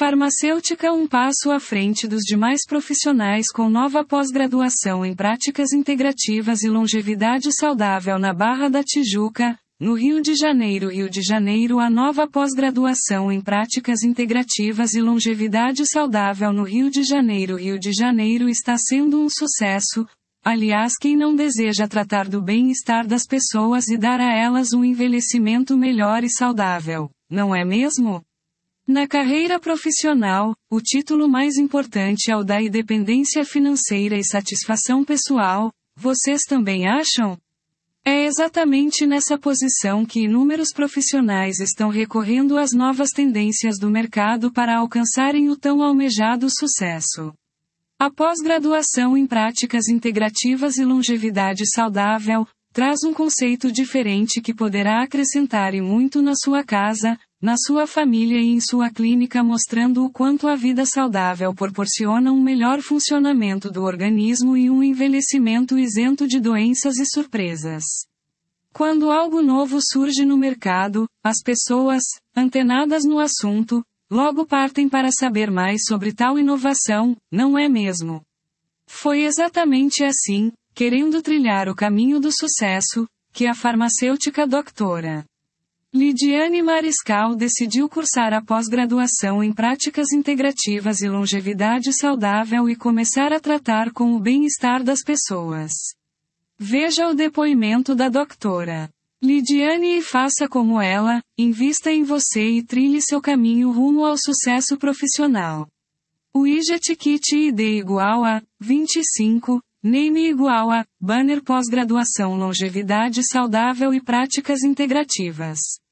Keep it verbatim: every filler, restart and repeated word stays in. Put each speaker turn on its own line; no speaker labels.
Farmacêutica um passo à frente dos demais profissionais com nova pós-graduação em Práticas Integrativas e Longevidade Saudável na Barra da Tijuca, no Rio de Janeiro. Rio de Janeiro. A nova pós-graduação em Práticas Integrativas e Longevidade Saudável no Rio de Janeiro. Rio de Janeiro está sendo um sucesso. Aliás, quem não deseja tratar do bem-estar das pessoas e dar a elas um envelhecimento melhor e saudável, não é mesmo? Na carreira profissional, o título mais importante é o da independência financeira e satisfação pessoal. Vocês também acham? É exatamente nessa posição que inúmeros profissionais estão recorrendo às novas tendências do mercado para alcançarem o tão almejado sucesso. A pós-graduação em Práticas Integrativas e Longevidade Saudável traz um conceito diferente que poderá acrescentar e muito na sua casa, na sua família e em sua clínica, mostrando o quanto a vida saudável proporciona um melhor funcionamento do organismo e um envelhecimento isento de doenças e surpresas. Quando algo novo surge no mercado, as pessoas, antenadas no assunto, logo partem para saber mais sobre tal inovação, não é mesmo? Foi exatamente assim, querendo trilhar o caminho do sucesso, que a farmacêutica doutora Lidiane Mariscal decidiu cursar a pós-graduação em Práticas Integrativas e Longevidade Saudável e começar a tratar com o bem-estar das pessoas. Veja o depoimento da doutora Lidiane e faça como ela, invista em você e trilhe seu caminho rumo ao sucesso profissional. Widget Kit I D igual a vinte e cinco, Name igual a banner pós-graduação Longevidade Saudável e Práticas Integrativas.